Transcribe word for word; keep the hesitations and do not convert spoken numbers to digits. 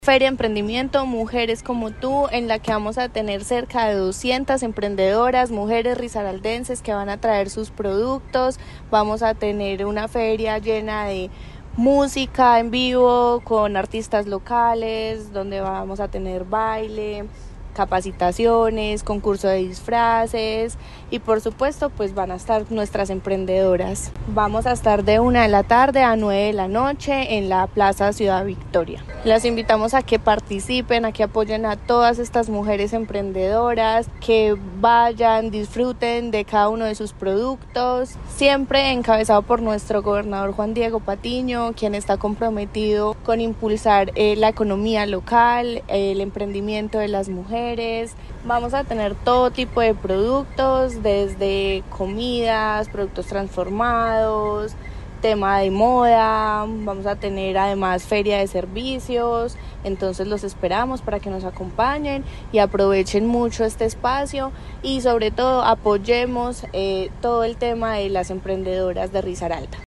Feria de Emprendimiento Mujeres como tú, en la que vamos a tener cerca de doscientas emprendedoras, mujeres risaraldenses que van a traer sus productos. Vamos a tener una feria llena de música en vivo con artistas locales, donde vamos a tener baile, capacitaciones, concurso de disfraces y por supuesto pues van a estar nuestras emprendedoras. Vamos a estar de una de la tarde a nueve de la noche en la Plaza Ciudad Victoria. Las invitamos a que participen, a que apoyen a todas estas mujeres emprendedoras, que vayan, disfruten de cada uno de sus productos, siempre encabezado por nuestro gobernador Juan Diego Patiño, quien está comprometido con impulsar eh, la economía local, el emprendimiento de las mujeres. Vamos a tener todo tipo de productos, desde comidas, productos transformados, tema de moda. Vamos a tener además feria de servicios, entonces los esperamos para que nos acompañen y aprovechen mucho este espacio y sobre todo apoyemos eh, todo el tema de las emprendedoras de Risaralda.